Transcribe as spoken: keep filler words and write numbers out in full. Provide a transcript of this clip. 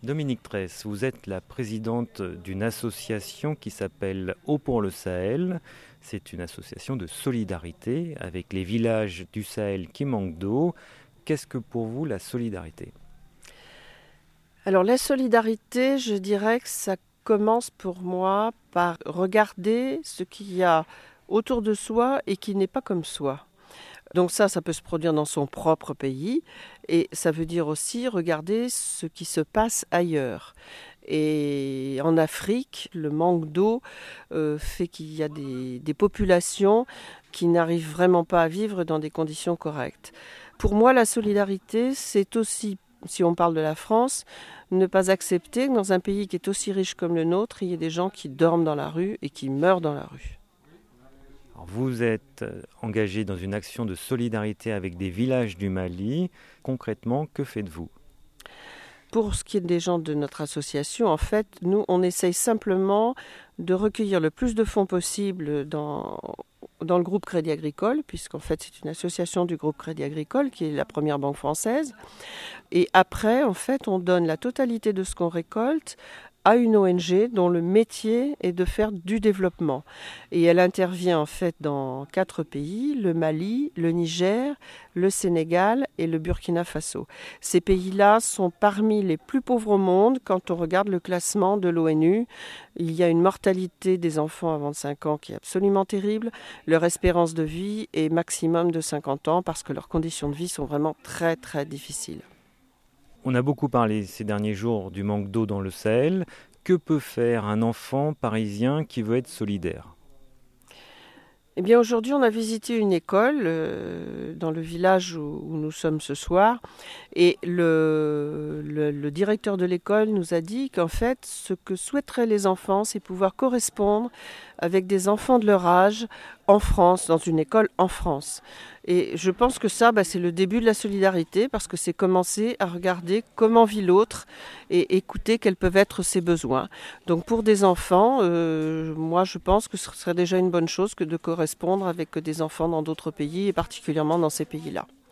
Dominique Tresse, vous êtes la présidente d'une association qui s'appelle Eau pour le Sahel. C'est une association de solidarité avec les villages du Sahel qui manquent d'eau. Qu'est-ce que pour vous la solidarité ? Alors la solidarité, je dirais que ça commence pour moi par regarder ce qu'il y a autour de soi et qui n'est pas comme soi. Donc ça, ça peut se produire dans son propre pays et ça veut dire aussi regarder ce qui se passe ailleurs. Et en Afrique, le manque d'eau euh, fait qu'il y a des, des populations qui n'arrivent vraiment pas à vivre dans des conditions correctes. Pour moi, la solidarité, c'est aussi, si on parle de la France, ne pas accepter que dans un pays qui est aussi riche comme le nôtre, il y ait des gens qui dorment dans la rue et qui meurent dans la rue. Alors vous êtes engagé dans une action de solidarité avec des villages du Mali. Concrètement, que faites-vous ? Pour ce qui est des gens de notre association, en fait, nous, on essaye simplement de recueillir le plus de fonds possible dans, dans le groupe Crédit Agricole, puisqu'en fait, c'est une association du groupe Crédit Agricole, qui est la première banque française. Et après, en fait, on donne la totalité de ce qu'on récolte à une O N G dont le métier est de faire du développement. Et elle intervient en fait dans quatre pays, le Mali, le Niger, le Sénégal et le Burkina Faso. Ces pays-là sont parmi les plus pauvres au monde quand on regarde le classement de l'ONU. Il y a une mortalité des enfants avant cinq ans qui est absolument terrible. Leur espérance de vie est maximum de cinquante ans parce que leurs conditions de vie sont vraiment très très difficiles. On a beaucoup parlé ces derniers jours du manque d'eau dans le Sahel. Que peut faire un enfant parisien qui veut être solidaire ? Eh bien, aujourd'hui, on a visité une école euh, dans le village où, où nous sommes ce soir. Et le, le, le directeur de l'école nous a dit qu'en fait, ce que souhaiteraient les enfants, c'est pouvoir correspondre avec des enfants de leur âge en France, dans une école en France. Et je pense que ça, bah, c'est le début de la solidarité parce que c'est commencer à regarder comment vit l'autre et écouter quels peuvent être ses besoins. Donc pour des enfants, euh, moi je pense que ce serait déjà une bonne chose que de correspondre avec des enfants dans d'autres pays et particulièrement dans ces pays-là.